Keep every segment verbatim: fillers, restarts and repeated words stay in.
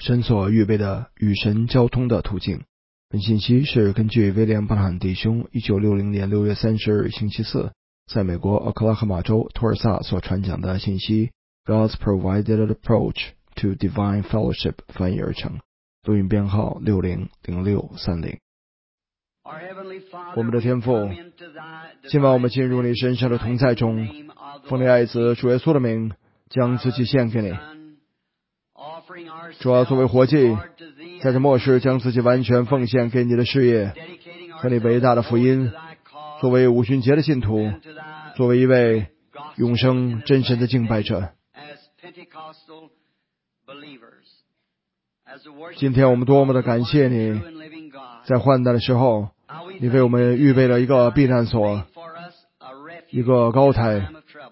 神所预备的与神交通的途径。本信息是根据威廉·巴坦弟兄一九六零年六月三十日星期四在美国奥克拉荷马州托尔萨所传讲的信息 God's Provided Approach to Divine Fellowship 翻译而成，录音编号六零零六三零。我们的天父，今晚我们进入你神圣的同在中，奉你爱子主耶稣的名，将自己献给你。主要作为活祭，在这末世将自己完全奉献给你的事业和你伟大的福音，作为五旬节的信徒，作为一位永生真神的敬拜者。今天我们多么的感谢你，在患难的时候，你为我们预备了一个避难所，一个高台，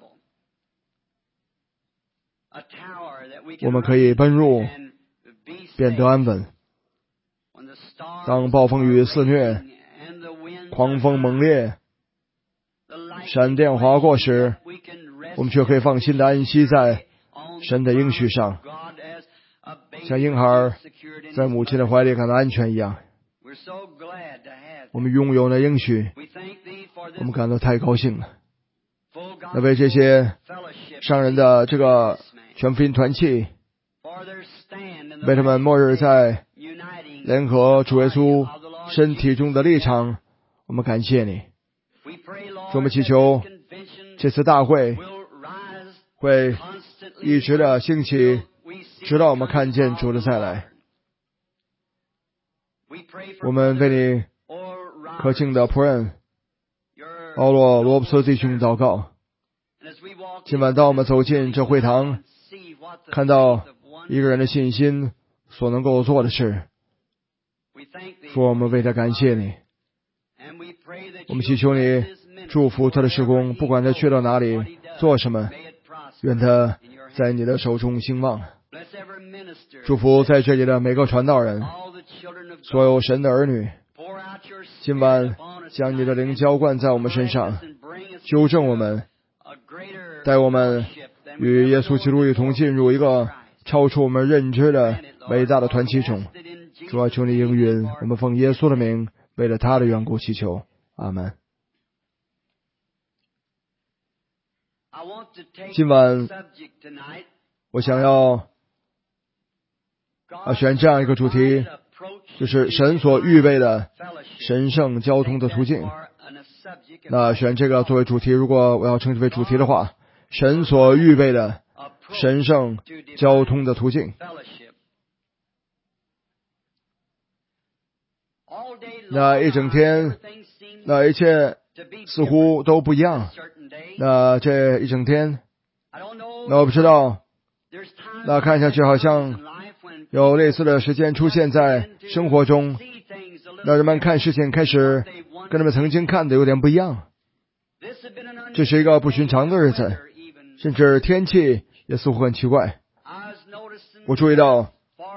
我们可以奔入，变得安稳。当暴风雨肆虐，狂风猛烈，闪电划过时，我们却可以放心的安息在神的应许上，像婴孩在母亲的怀里感到安全一样。我们拥有了应许，我们感到太高兴了。那为这些商人的这个全福音团契，为他们末日在联合主耶稣身体中的立场，我们感谢你。我们祈求这次大会会一直的兴起，直到我们看见主的再来。我们为你可敬的仆人奥罗罗布斯弟兄祷告。今晚当我们走进这会堂，看到一个人的信心所能够做的事，说我们为他感谢你。我们祈求你祝福他的事工，不管他去到哪里做什么，愿他在你的手中兴旺。祝福在这里的每个传道人，所有神的儿女，今晚将你的灵浇灌在我们身上，纠正我们，带我们与耶稣基督一同进入一个超出我们认知的伟大的团契中。主啊，求你应允，我们奉耶稣的名，为了他的缘故祈求，阿们。今晚我想要啊选这样一个主题，就是神所预备的神圣交通的途径。那选这个作为主题，如果我要称之为主题的话，神所预备的神圣交通的途径。那一整天，那一切似乎都不一样。那这一整天，那我不知道，那看下去好像有类似的时间出现在生活中，那人们看事情开始跟他们曾经看的有点不一样。这是一个不寻常的日子，甚至天气也似乎很奇怪。我注意到，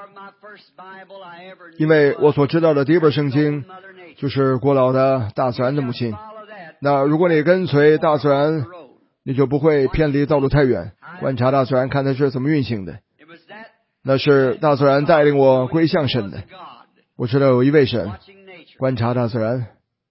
因为我所知道的第一本圣经就是古老的大自然的母亲。那如果你跟随大自然，你就不会偏离道路太远，观察大自然，看它是怎么运行的。那是大自然带领我归向神的。我知道有一位神，观察大自然。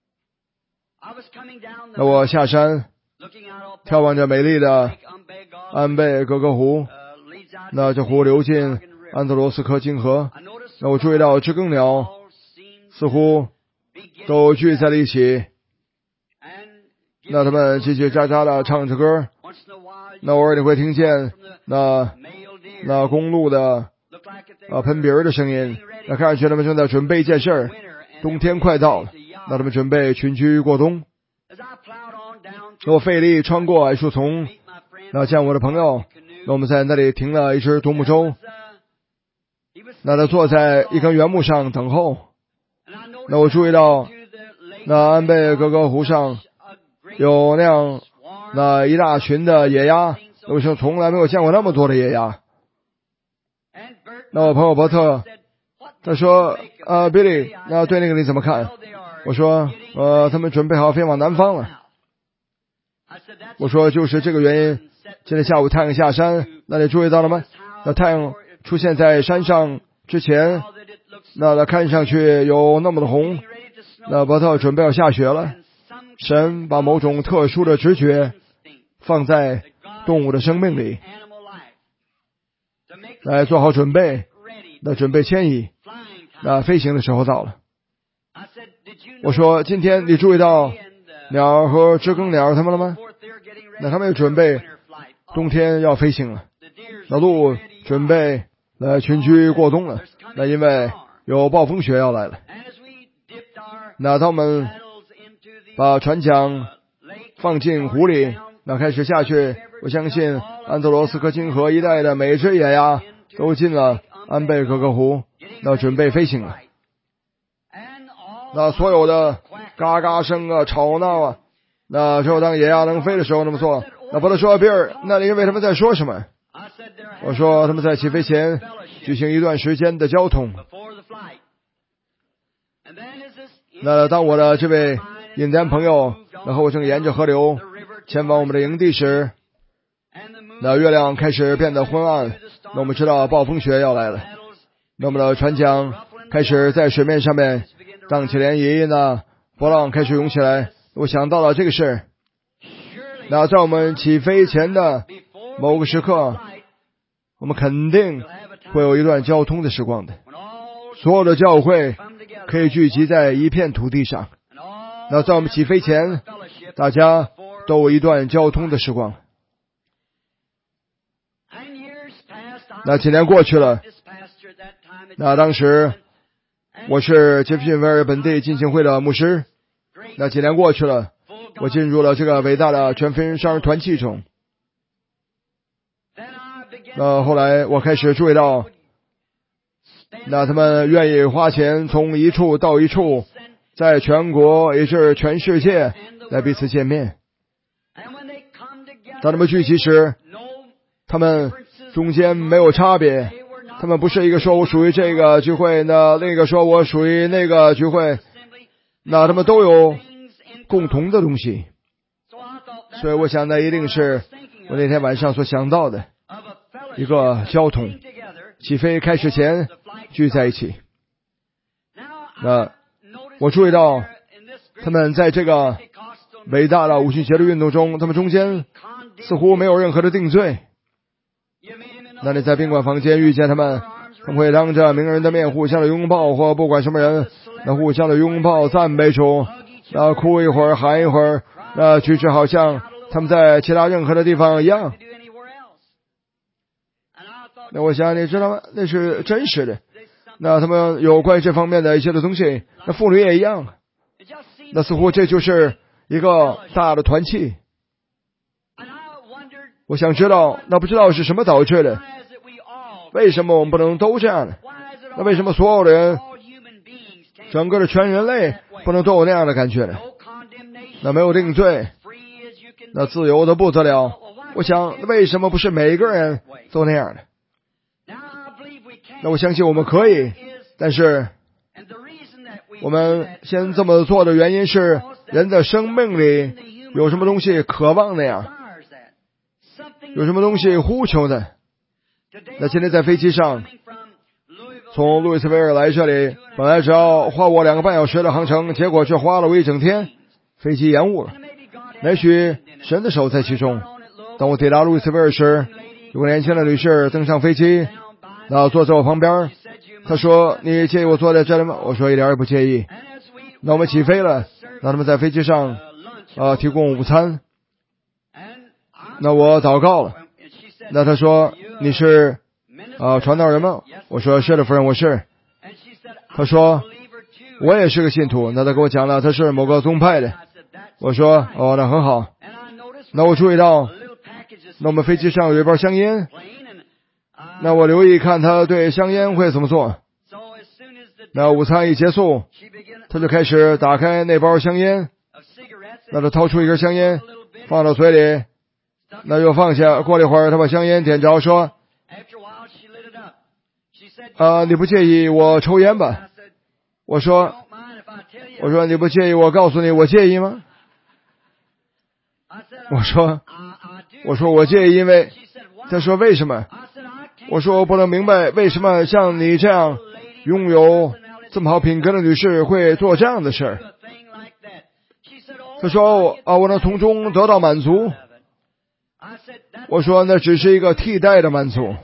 那我下山，眺望着美丽的安贝格格湖，那这湖流进安德罗斯科金河。那我注意到知更鸟似乎都聚在了一起，那他们叽叽喳喳的唱着歌。那偶尔你会听见那那公路的啊喷鼻儿的声音。那看上去他们正在准备一件事儿，冬天快到了，那他们准备群居过冬。那我费力穿过矮树丛，那见我的朋友，那我们在那里停了一只独木舟，那他坐在一根原木上等候。那我注意到那安贝格格湖上有那样那一大群的野鸭，我说从来没有见过那么多的野鸭。那我朋友伯特他说呃 Billy， 那对那个你怎么看？我说呃他们准备好飞往南方了。我说就是这个原因，今天下午太阳下山，那你注意到了吗？那太阳出现在山上之前，那它看上去有那么的红，那巴特准备要下雪了。神把某种特殊的直觉放在动物的生命里，来做好准备，那准备迁移，那飞行的时候到了。我说，今天你注意到鸟和知更鸟他们了吗？那他们也准备冬天要飞行了。那鹿准备来群居过冬了，那因为有暴风雪要来了。那当我们把船桨放进湖里，那开始下去，我相信安特罗斯科金河一带的每只野鸭都进了安贝格格湖，那准备飞行了。那所有的嘎嘎声啊、吵闹啊，那只有当野鸭能飞的时候那么做。那巴特说，比尔，那你认为他们在说什么？我说，他们在起飞前举行一段时间的交通。那当我的这位印第安朋友，然后我正沿着河流前往我们的营地时，那月亮开始变得昏暗，那我们知道暴风雪要来了。那我们的船桨开始在水面上面荡起涟漪，那波浪开始涌起来。我想到了这个事，那在我们起飞前的某个时刻，我们肯定会有一段交通的时光的。所有的教会可以聚集在一片土地上，那在我们起飞前，大家都有一段交通的时光。那几年过去了，那当时我是杰弗逊维尔本地浸信会的牧师。那几年过去了，我进入了这个伟大的全福音商人团契中。那后来我开始注意到，那他们愿意花钱从一处到一处，在全国也是全世界来彼此见面。当他们聚集时，他们中间没有差别，他们不是一个说我属于这个聚会，那另一个说我属于那个聚会，那他们都有共同的东西。所以我想那一定是我那天晚上所想到的一个交通，起飞开始前聚在一起。那我注意到他们在这个伟大的五旬节的运动中，他们中间似乎没有任何的定罪。那你在宾馆房间遇见他们，他们会当着名人的面互相的拥抱，或不管什么人，那互相的拥抱赞美主，那哭一会儿喊一会儿，那举止好像他们在其他任何的地方一样。那我想你知道吗？那是真实的。那他们有关于这方面的一些的东西，那妇女也一样。那似乎这就是一个大的团契。我想知道，那不知道是什么导致的？为什么我们不能都这样呢？那为什么所有的人，整个的全人类不能都有那样的感觉呢？那没有定罪，那自由的不得了。我想，为什么不是每个人都那样的？那我相信我们可以，但是我们先这么做的原因是，人的生命里有什么东西渴望的呀？有什么东西呼求的？那今天在飞机上，从路易斯维尔来这里，本来只要花我两个半小时的航程，结果却花了我一整天，飞机延误了。也许神的手在其中。当我抵达路易斯维尔时，有个年轻的女士登上飞机，那坐在我旁边，她说：“你介意我坐在这里吗？”我说：“一点也不介意。”那我们起飞了，那他们在飞机上呃提供午餐。那我祷告了，那他说：“你是呃传道人吗？”我说：“是的，夫人，我是。”他说：“我也是个信徒。”那他跟我讲了，他是某个宗派的。我说：“哦，那很好。”那我注意到，那我们飞机上有一包香烟。那我留意看他对香烟会怎么做。那午餐一结束，他就开始打开那包香烟，那他掏出一根香烟放到嘴里，那又放下。过了一会儿，他把香烟点着，说：“啊，你不介意我抽烟吧？”我说：“我说你不介意我告诉你我介意吗？”我说：“我说我介意，因为……”他说：“为什么？” 我说我不能明白为什么像你这样拥有这么好品格的女士会做这样的事儿。她说啊，我能从中得到满足。我说那只是一个替代的满足。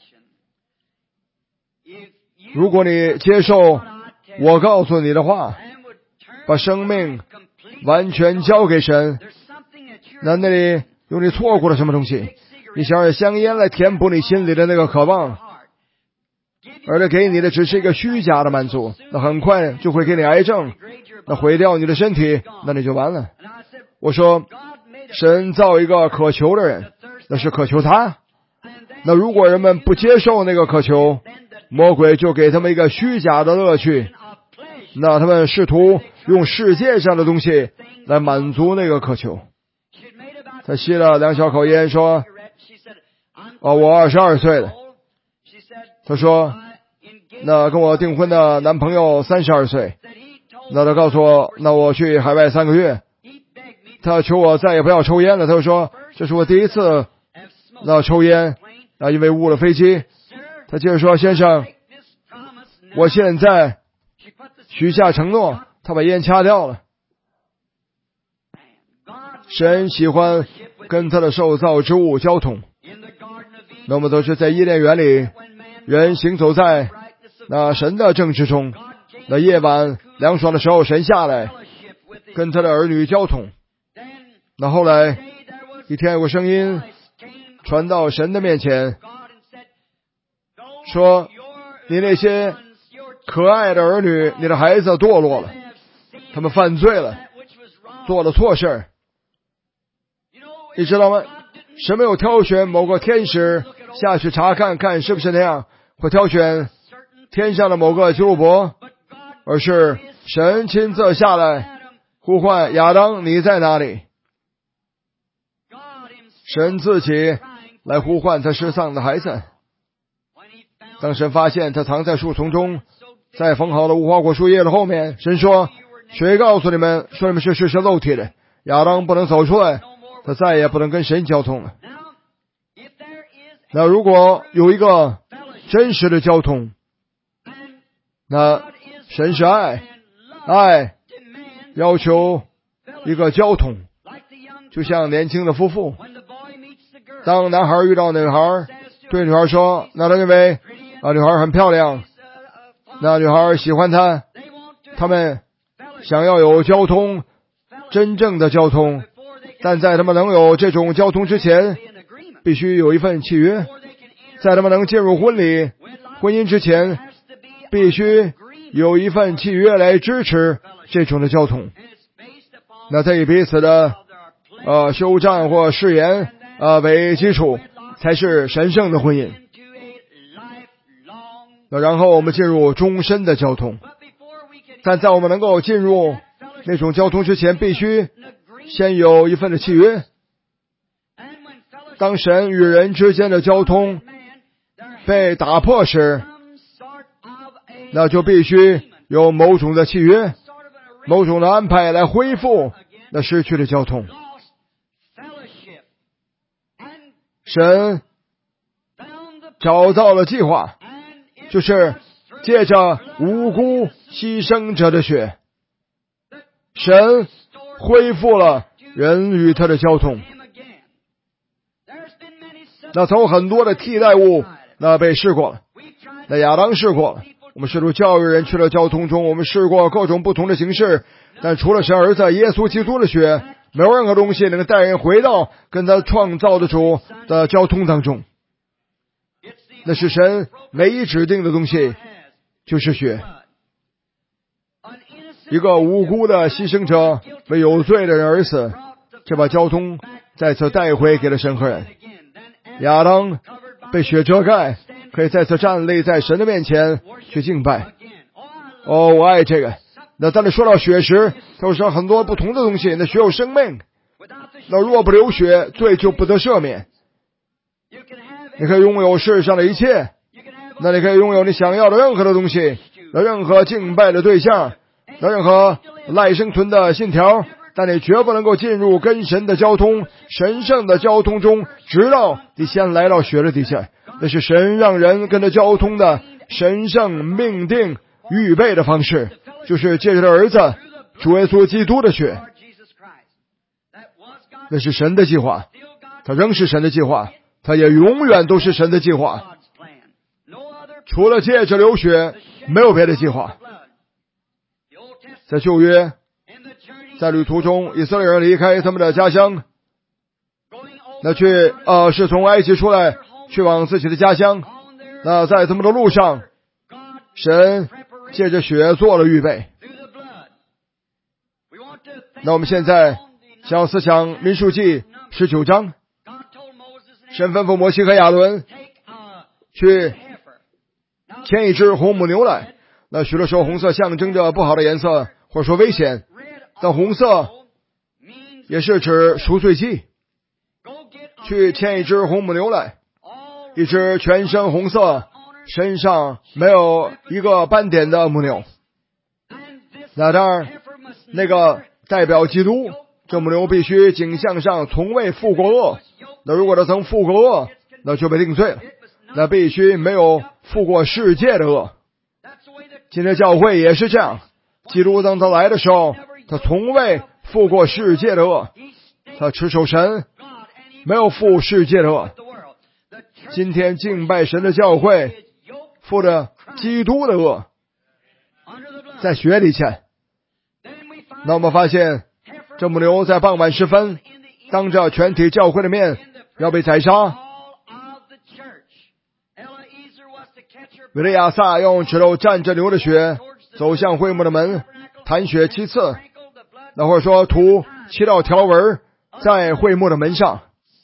如果你接受我告诉你的话，把生命完全交给神，那那里有你错过了什么东西？你想让香烟来填补你心里的那个渴望，而它给你的只是一个虚假的满足，那很快就会给你癌症，那毁掉你的身体，那你就完了。我说神造一个渴求的人，那是渴求他。那如果人们不接受那个渴求，魔鬼就给他们一个虚假的乐趣，那他们试图用世界上的东西来满足那个渴求。他吸了两小口烟说，哦，我二十二岁了。他说那跟我订婚的男朋友三十二岁。那他告诉我，那我去海外三个月，他求我再也不要抽烟了。他就说这是我第一次那抽烟啊，因为误了飞机。他接着说，先生，我现在许下承诺。他把烟掐掉了。神喜欢跟他的受造之物交通。那么都是在伊甸园里，人行走在那神的正直中。那夜晚凉爽的时候，神下来跟他的儿女交通。那后来一天有个声音传到神的面前，说你那些可爱的儿女，你的孩子堕落了，他们犯罪了，做了错事。你知道吗？神没有挑选某个天使下去查看看是不是那样，或挑选天上的某个基路伯，而是神亲自下来呼唤亚当，你在哪里？神自己来呼唤他失丧的孩子。当神发现他藏在树丛中，在缝好的无花果树叶的后面，神说，谁告诉你们说你们是赤身露体的？亚当不能走出来，他再也不能跟神交通了。那如果有一个真实的交通，那神是爱，爱要求一个交通，就像年轻的夫妇，当男孩遇到女孩，对女孩说，那他认为啊女孩很漂亮，那女孩喜欢他，他们想要有交通，真正的交通，但在他们能有这种交通之前，必须有一份契约。在他们能进入婚礼婚姻之前，必须有一份契约来支持这种的交通。那他以彼此的呃休战或誓言呃为基础，才是神圣的婚姻。那然后我们进入终身的交通，但在我们能够进入那种交通之前，必须先有一份的契约。当神与人之间的交通被打破时，那就必须有某种的契约，某种的安排来恢复那失去的交通。神找到了计划，就是借着无辜牺牲者的血，神恢复了人与他的交通。那从很多的替代物那被试过了，那亚当试过了，我们试图教育人去了交通中，我们试过各种不同的形式，但除了神儿子耶稣基督的血，没有任何东西能带人回到跟他创造的主的交通当中。那是神唯一指定的东西，就是血。一个无辜的牺牲者为有罪的人而死，这把交通再次带回给了神和人。亚当被血遮盖，可以再次站立在神的面前去敬拜。哦，我爱这个。那当你说到血时，都是很多不同的东西。那血有生命，那若不流血，罪就不得赦免。你可以拥有世上的一切，那你可以拥有你想要的任何的东西，那任何敬拜的对象，那任何赖生存的信条，但你绝不能够进入跟神的交通、神圣的交通中，直到你先来到血的底下。 那是神让人跟他交通的神圣命定预备的方式，就是借着他儿子主耶稣基督的血。那是神的计划，他仍是神的计划，他也永远都是神的计划。除了借着流血，没有别的计划。在旧约，在旅途中，以色列人离开他们的家乡，那去呃是从埃及出来，去往自己的家乡。那在他们的路上，神借着血做了预备。那我们现在想思想民数记十九章，神吩咐摩西和亚伦去牵一只红母牛来。那许多时候红色象征着不好的颜色，或者说危险，但红色也是指赎罪祭。去牵一只红母牛来，一只全身红色，身上没有一个斑点的母牛。那当然那个代表基督，这母牛必须景象上从未负过恶。那如果他曾负过恶，那就被定罪了。那必须没有负过世界的恶。今天教会也是这样，基督当他来的时候，他从未负过世界的恶，他持守神，没有负世界的恶。今天敬拜神的教会负着基督的恶，在血里前。那我们发现这母牛在傍晚时分当着全体教会的面要被宰杀。维利亚撒用指头蘸着牛的血走向会幕的门，弹血七次，那或者说涂七道条纹在会幕的门上。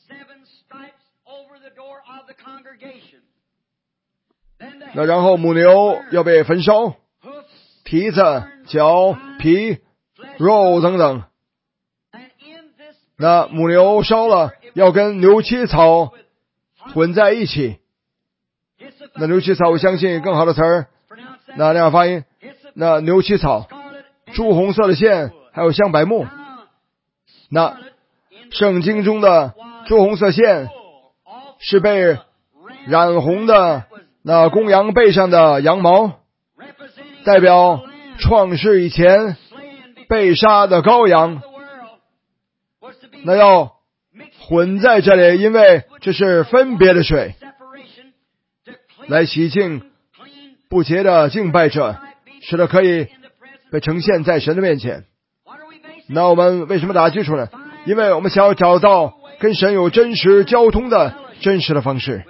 那然后母牛要被焚烧，蹄子、脚、皮、肉等等。那母牛烧了要跟牛膝草混在一起。那牛膝草我相信更好的词儿，那那样发音，那牛膝草、朱红色的线还有香柏木。那圣经中的朱红色线是被染红的那公羊背上的羊毛，代表创世以前被杀的羔羊。那要混在这里，因为这是分别的水，来洗净不洁的敬拜者，使得可以被呈现在神的面前。那我们为什么打基础呢？因为我们想要找到跟神有真实交通的真实的方式。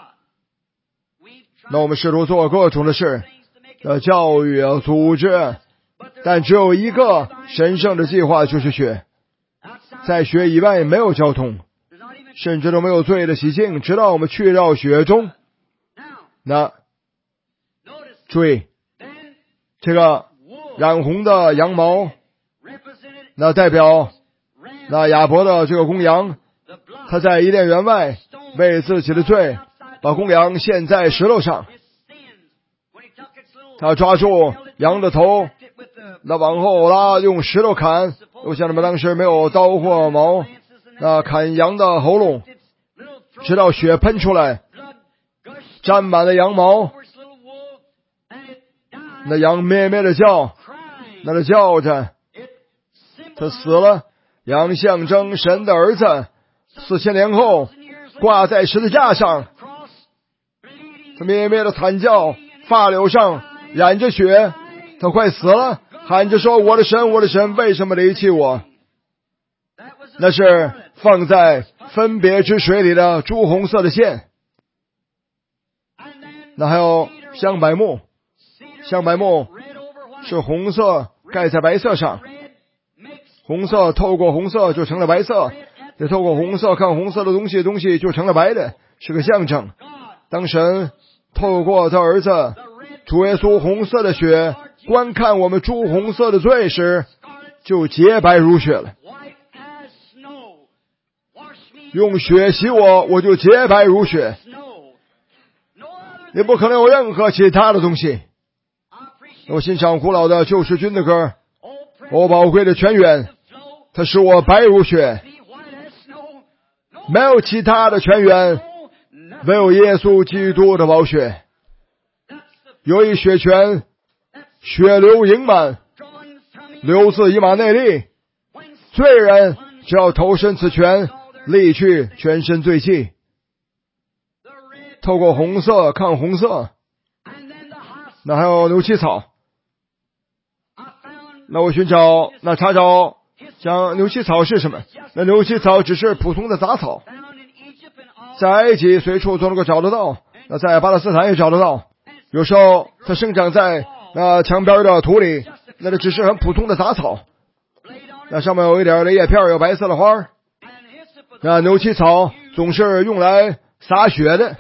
那我们试图做各种的事，呃，教育啊，组织，但只有一个神圣的计划，就是血。在血以外没有交通，甚至都没有罪的洗净，直到我们去到血中。那注意这个染红的羊毛，那代表那亚伯的这个公羊，他在伊甸园外为自己的罪把公羊献在石头上，他抓住羊的头，那往后拉，用石头砍。我想他们当时没有刀或矛，那砍羊的喉咙，直到血喷出来，沾满了羊毛。那羊咩咩的叫，那就叫着，他死了。羊象征神的儿子，四千年后挂在十字架上，他咩咩的惨叫，发绺上染着血，他快死了，喊着说：“我的神，我的神，为什么离弃我？”那是放在分别之水里的朱红色的线。那还有香柏木，香柏木是红色盖在白色上，红色透过红色就成了白色，也透过红色看红色的东西，东西就成了白的，是个象征。当神透过他儿子主耶稣红色的血观看我们朱红色的罪时，就洁白如雪了。用血洗我，我就洁白如雪，也不可能有任何其他的东西。我欣赏古老的救世军的歌，我宝贵的泉源，它使我白如雪，没有其他的泉源唯有耶稣基督的宝血，有一血泉，血流盈满，流自以马内利。罪人只要投身此泉，离去全身罪气。透过红色看红色，那还有牛膝草。那我寻找，那查找，讲牛膝草是什么？那牛膝草只是普通的杂草，在埃及随处都能够找得到，那在巴勒斯坦也找得到。有时候它生长在那墙边的土里，那这只是很普通的杂草，那上面有一点的叶片，有白色的花。那牛膝草总是用来洒血的。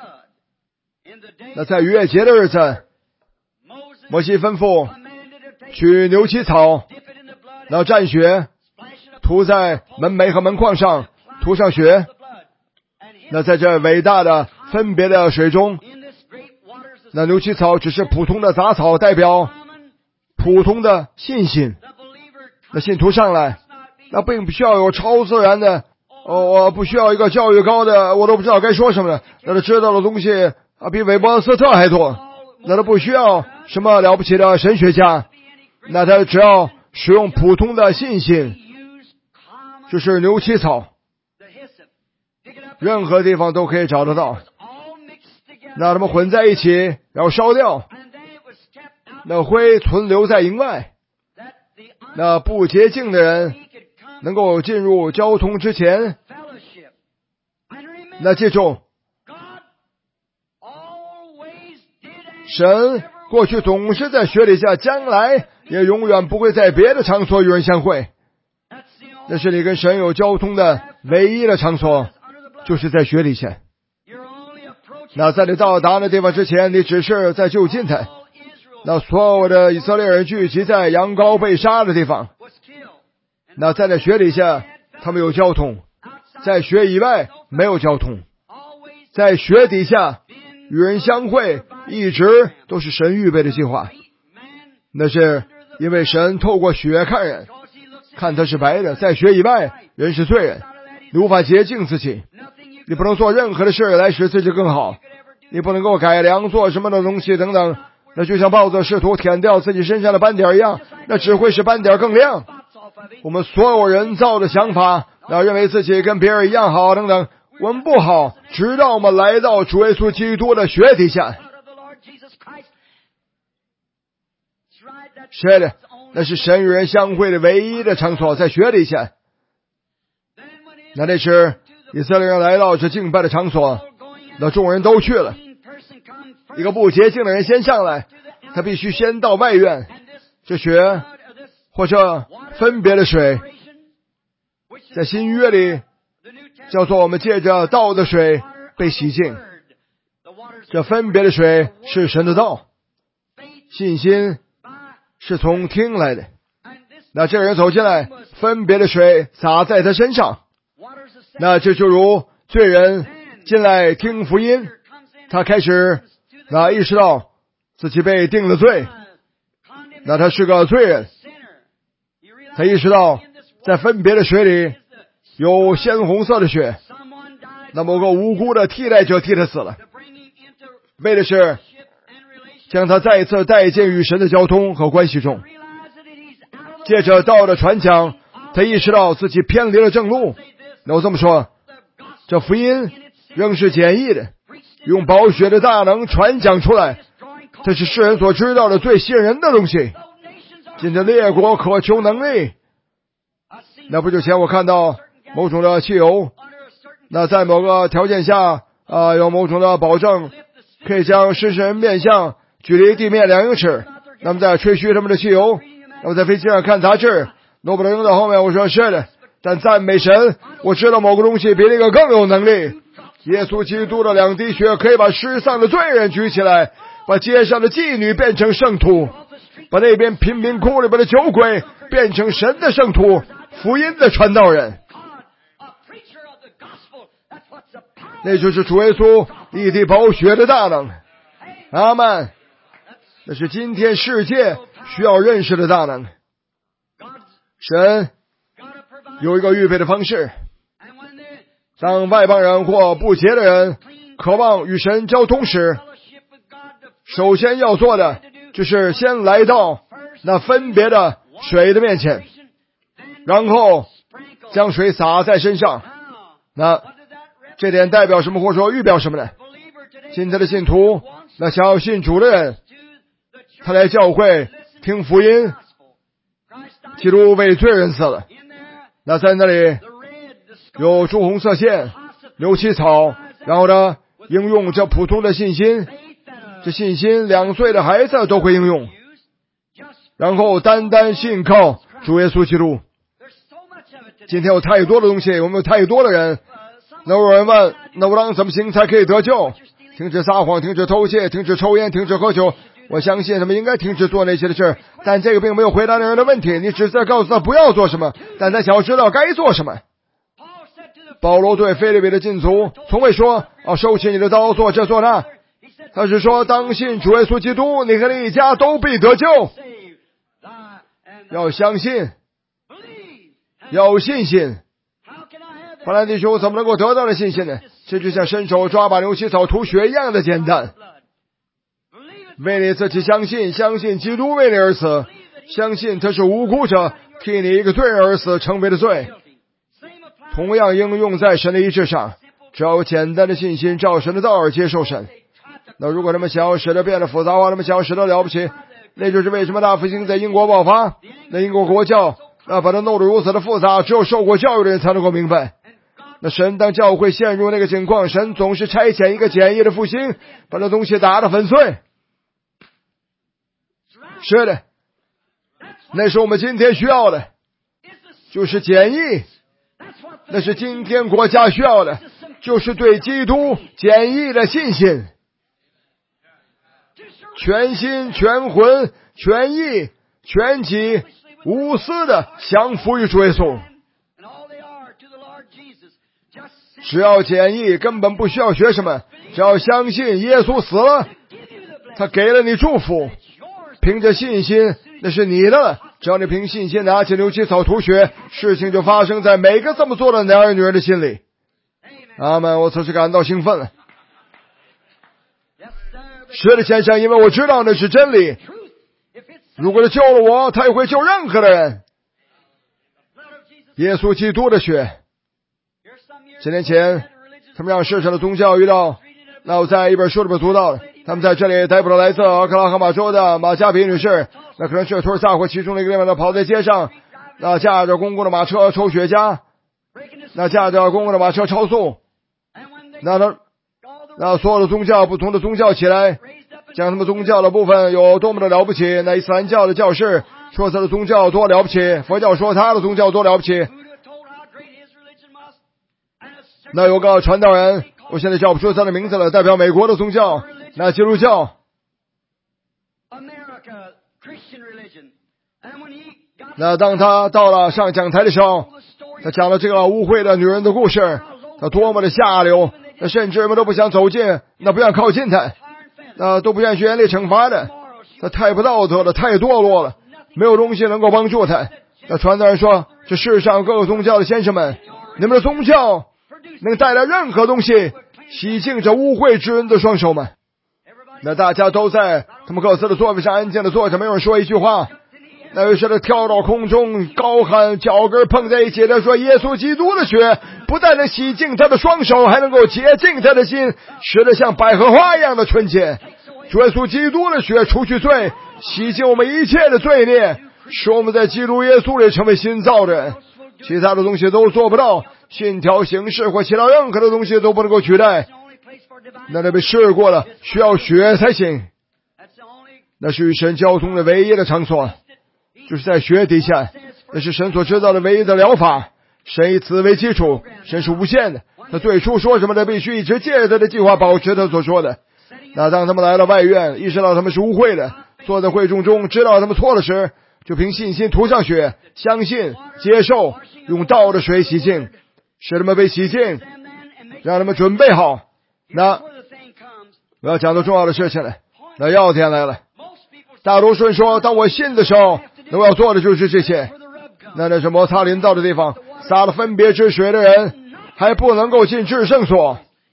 那在逾越节的日子，摩西吩咐取牛膝草，然后蘸血涂在门楣和门框上，涂上血。那在这伟大的分别的水中，那牛膝草只是普通的杂草，代表普通的信心。那信徒上来，那并不需要有超自然的，哦，我不需要一个教育高的，我都不知道该说什么了。那他知道的东西啊，比韦伯斯特还多。那他不需要什么了不起的神学家，那他只要使用普通的信心，就是牛膝草，任何地方都可以找得到。那他们混在一起，然后烧掉，那灰存留在营外。那不洁净的人能够进入交通之前，那记住，神过去总是在血底下，将来也永远不会在别的场所与人相会。那是你跟神有交通的唯一的场所，就是在血底下。那在你到达那地方之前，你只是在就近的。那所有的以色列人聚集在羊羔被杀的地方，那在那血底下他们有交通，在血以外没有交通。在血底下与人相会一直都是神预备的计划。那是因为神透过血看人，看他是白的，在血以外人是罪人，你无法洁净自己，你不能做任何的事来使自己更好，你不能够改良做什么的东西等等。那就像豹子试图舔掉自己身上的斑点一样，那只会使斑点更亮。我们所有人造的想法，那认为自己跟别人一样好等等，我们不好，直到我们来到主耶稣基督的血底下。是的，那是神与人相会的唯一的场所，在血底下。那那时以色列人来到这敬拜的场所，那众人都去了。一个不洁净的人先上来，他必须先到外院，这血或者分别的水，在新约里叫做我们借着道的水被洗净。这分别的水是神的道，信心是从听来的。那这个人走进来，分别的水洒在他身上，那这就如罪人进来听福音，他开始那意识到自己被定了罪，那他是个罪人。他意识到在分别的水里有鲜红色的血，那某个无辜的替代者替他死了，为的是将他再一次带进与神的交通和关系中。借着道的传讲，他意识到自己偏离了正路。那我这么说，这福音仍是简易的，用宝血的大能传讲出来，这是世人所知道的最吸引人的东西。今天列国渴求能力，那不久前我看到某种的汽油，那在某个条件下啊、呃，有某种的保证，可以将狮身人面向距离地面两英尺。那么在吹嘘他们的汽油，那么在飞机上看杂志，诺贝尔扔到后面，我说是的，但赞美神，我知道某个东西比那个更有能力。耶稣基督的两滴血可以把失丧的罪人举起来，把街上的妓女变成圣徒，把那边贫民窟里边的酒鬼变成神的圣徒，福音的传道人。那就是主耶稣一滴宝血的大能。阿们。那是今天世界需要认识的大能。神有一个预备的方式，当外邦人或不洁的人渴望与神交通时，首先要做的就是先来到那分别的水的面前，然后将水洒在身上。那这点代表什么，或者说预表什么呢？今天的信徒，那想要信主的人，他来教会听福音，基督为罪人死了。那在那里有朱红色线、牛膝草，然后呢，应用这普通的信心，这信心两岁的孩子都会应用，然后单单信靠主耶稣基督。今天有太多的东西，我们有太多的人。那有人问，那我让怎么行才可以得救？停止撒谎，停止偷窃，停止抽烟，停止喝酒。我相信他们应该停止做那些的事，但这个并没有回答那人的问题。你只是在告诉他不要做什么，但他想要知道该做什么。保罗对腓立比的信徒从未说啊，收起你的刀，做这做那。他是说，当信主耶稣基督，你和你一家都必得救。要相信，要有信心。后来弟兄怎么能够得到的信心呢？这就像伸手抓把牛膝草吐血一样的简单。为你自己相信，相信基督为你而死，相信他是无辜者，替你一个罪人而死，成为了罪。同样应用在神的医治上，只要有简单的信心，照神的道而接受神。那如果他们想要使得变得复杂化，他们想要使得了不起，那就是为什么大复兴在英国爆发。那英国国教那把它弄得如此的复杂，只有受过教育的人才能够明白。那神当教会陷入那个情况，神总是差遣一个简易的复兴，把那东西打得粉碎。是的，那是我们今天需要的，就是简易。那是今天国家需要的，就是对基督简易的信心，全心全魂全意全己无私的降服于主耶稣。只要简易，根本不需要学什么，只要相信耶稣死了，他给了你祝福，凭着信心，那是你的了。只要你凭信心拿起牛膝草吐血，事情就发生在每个这么做的男人女人的心里。阿们，我此时感到兴奋了。是的，先生，因为我知道那是真理。如果他救了我，他也会救任何的人。耶稣基督的血。几年前，他们让世上的宗教遇到，那我在一本书里边读到了，他们在这里逮捕了来自奥克拉荷马州的马加比女士，那可能是托尔萨或其中的一个地方，跑在街上，那驾着公共的马车抽雪茄，那驾着公共的马车超速，那他那所有的宗教不同的宗教起来，讲他们宗教的部分有多么的了不起。那伊斯兰教的教士说他的宗教多了不起，佛教说他的宗教多了不起。那有个传道人，我现在叫不出他的名字了，代表美国的宗教，那基督教。那当他到了上讲台的时候，他讲了这个污秽的女人的故事，他多么的下流，那甚至人们都不想走近，那不愿靠近他，那都不愿去严厉惩罚的，他太不道德了，太堕落了，没有东西能够帮助他。那传道人说，这世上各个宗教的先生们，你们的宗教能带来任何东西洗净这污秽之人的双手吗？那大家都在他们各自的座位上安静的坐着，没有人说一句话。那于是他跳到空中高喊，脚跟碰在一起，他说，耶稣基督的血不但能洗净他的双手，还能够洁净他的心，使得像百合花一样的纯洁。主耶稣基督的血除去罪，洗净我们一切的罪孽，使我们在基督耶稣里成为新造的人。其他的东西都做不到，信条形式或其他任何的东西都不能够取代。那那被试过了，需要血才行。那是与神交通的唯一的场所，就是在血底下，那是神所知道的唯一的疗法。神以此为基础，神是无限的，他最初说什么，他必须一直借着他的计划保持他所说的。那当他们来到外院，意识到他们是污秽的，坐在会众中知道他们错了时，就凭信心涂上血，相信接受，用道的水洗净，使他们被洗净，让他们准备好。那我要讲到重要的事情了，那要天来了。大多数人说，当我信的时候，那我要做的就是这些。那那是摩擦临到的地方，撒了分别之水的人还不能够进至圣所。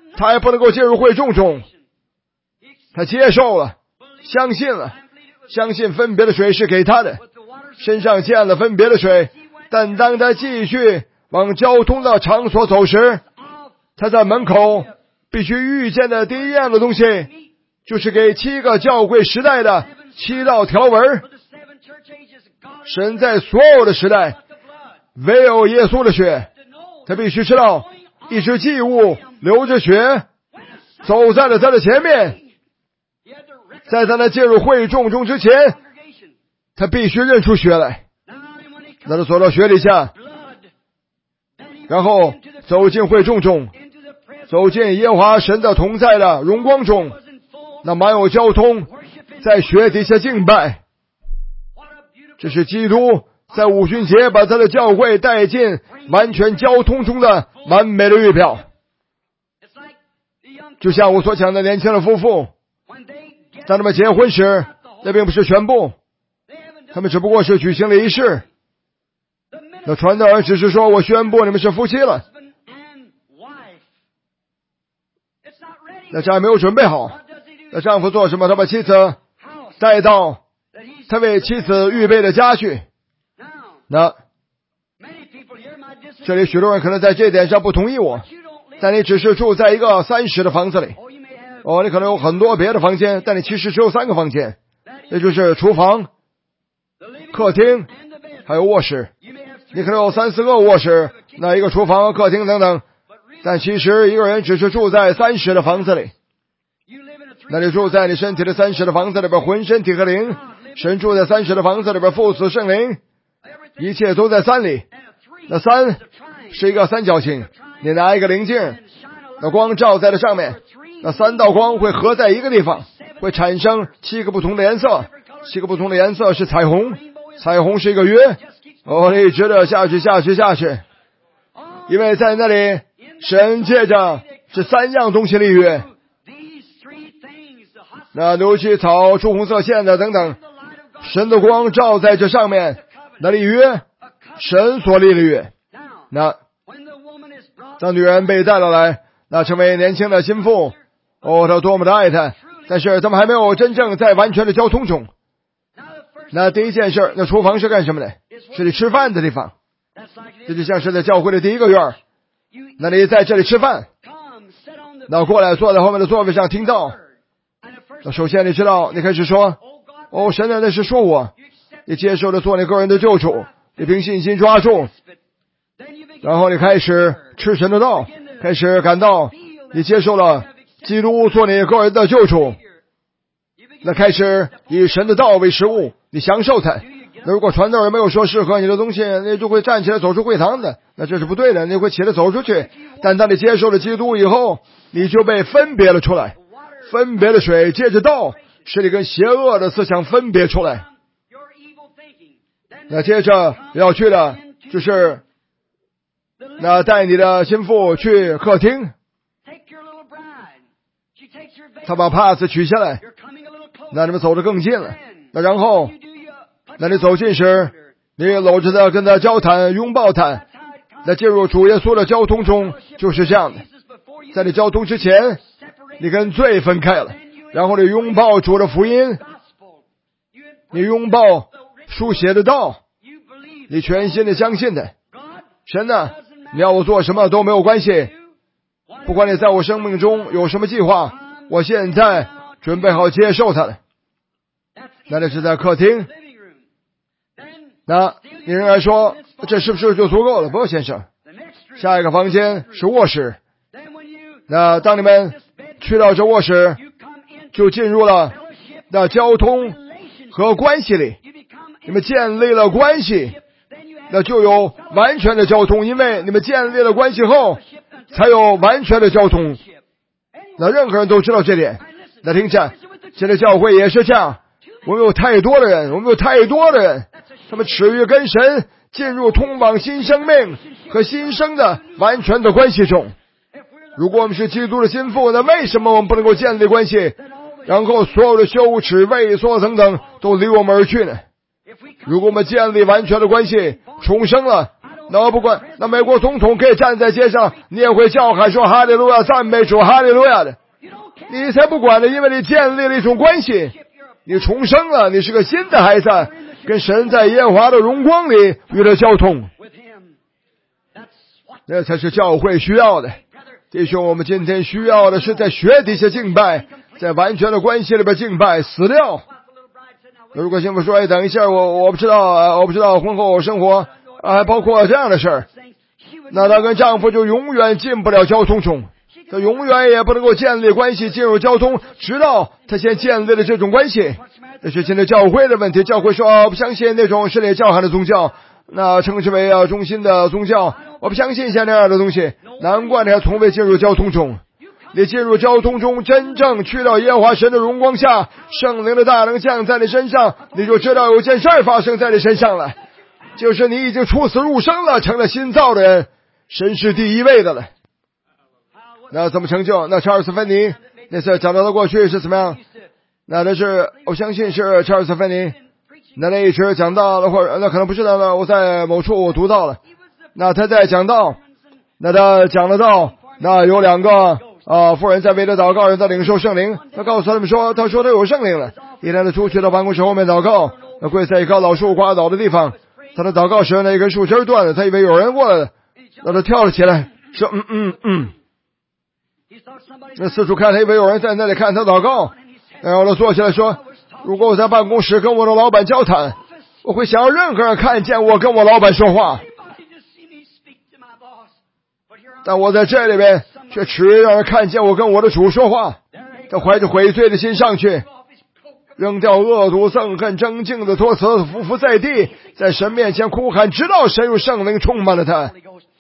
他还不能够进入会众中。他接受了，相信了，相信分别的水是给他的，身上溅了分别的水。但当他继续往交通的场所走时，他在门口必须遇见的第一样的东西，就是给七个教会时代的七道条文。神在所有的时代唯有耶稣的血，他必须知道一只祭物流着血走在了他的前面，在他的进入会众中之前，他必须认出血来。那他走到血底下，然后走进会众中，走进耶和华神的同在的荣光中，那满有交通，在血底下敬拜。这是基督在五旬节把他的教会带进完全交通中的完美的预表。就像我所讲的年轻的夫妇，当他们结婚时，那并不是全部，他们只不过是举行了仪式。那传道人只是说，我宣布你们是夫妻了。那这还没有准备好。那丈夫做什么？他把妻子带到他为妻子预备的家去。那这里许多人可能在这点上不同意我，但你只是住在一个三室的房子里。哦，你可能有很多别的房间，但你其实只有三个房间，也就是厨房、客厅还有卧室。你可能有三四个卧室，那一个厨房、客厅等等，但其实一个人只是住在三室的房子里。那你住在你身体的三室的房子里边，浑身体和灵，神住在三室的房子里边，父子圣灵，一切都在三里。那三是一个三角形，你拿一个棱镜，那光照在了上面，那三道光会合在一个地方，会产生七个不同的颜色，七个不同的颜色是彩虹，彩虹是一个约。哦，一直的下去下去下去，因为在那里神借着这三样东西立约，那牛膝草、朱红色线的等等，神的光照在这上面，那立约，神所立的约。那当女人被带了来，那成为年轻的心腹，哦，他多么的爱她，但是他们还没有真正在完全的交通中。那第一件事，那厨房是干什么的？是你吃饭的地方。这就像是在教会的第一个院，那你在这里吃饭，那过来坐在后面的座位上听到。那首先你知道，你开始说，哦，神啊，那是说我，你接受了做你个人的救主，你凭信心抓住，然后你开始吃神的道，开始感到你接受了基督做你个人的救主，那开始以神的道为食物，你享受它。那如果传道人没有说适合你的东西，你就会站起来走出会堂的，那这是不对的，你会起来走出去。但当你接受了基督以后，你就被分别了出来，分别的水借着道使你跟邪恶的思想分别出来。那接着要去的就是那带你的心腹去客厅，他把帕子取下来，那你们走得更近了。那然后那你走近时，你搂着他跟他交谈，拥抱他。那进入主耶稣的交通中就是这样的，在你交通之前，你跟罪分开了，然后你拥抱主的福音，你拥抱书写的道，你全心的相信的。神呢，你要我做什么都没有关系，不管你在我生命中有什么计划，我现在准备好接受它了。那这是在客厅。那你仍然说，这是不是就足够了？不，先生，下一个房间是卧室。那当你们去到这卧室，就进入了那交通和关系里，你们建立了关系，那就有完全的交通，因为你们建立了关系后，才有完全的交通。那任何人都知道这点。那听着，现在教会也是这样，我们有太多的人，我们有太多的人，他们耻于跟神进入通往新生命和新生的完全的关系中。如果我们是基督的心腹，那为什么我们不能够建立关系，然后所有的羞耻、畏缩等等都离我们而去呢？如果我们建立完全的关系，重生了， 那不管，那美国总统可以站在街上，你也会叫喊说哈利路亚，赞美主，哈利路亚的。你才不管呢，因为你建立了一种关系，你重生了，你是个新的孩子，跟神在耶和华的荣光里与他交通。那才是教会需要的。弟兄，我们今天需要的是在血底下敬拜，在完全的关系里边敬拜，死掉。如果媳妇说，哎，等一下，我我不知道，我不知道婚后生活，还包括这样的事儿，那她跟丈夫就永远进不了交通中，她永远也不能够建立关系，进入交通，直到她先建立了这种关系。这是现在教会的问题，教会说，哦，不相信那种世界教函的宗教，那称之为啊中心的宗教，我不相信像那样的东西，难怪你还从未进入交通中。你进入交通中，真正去到耶和华神的荣光下，圣灵的大能降在你身上，你就知道有件事发生在你身上了，就是你已经出死入生了，成了新造的人，神是第一位的了。那怎么成就？那查尔斯芬尼那次讲到的过去是怎么样？那那是我相信是查尔斯芬尼，那那一直讲到了，或者那可能不是的了，我在某处我读到了。那他在讲到，那他讲得到，那有两个啊，妇人在为他祷告，人在领受圣灵。他告诉他们说，他说他有圣灵了。一天他出去到办公室后面祷告，他跪在一棵老树刮倒的地方，他的祷告时那根树枝断了，他以为有人过来了，那他跳了起来，说嗯嗯嗯。那四处看，他以为有人在那里看他祷告，然后他坐起来说，如果我在办公室跟我的老板交谈，我会想要任何人看见我跟我老板说话，但我在这里边却只让人看见我跟我的主说话。他怀着悔罪的心上去，扔掉恶毒憎恨，争竞的托辞，匍匐在地，在神面前哭喊，直到神用圣灵充满了他。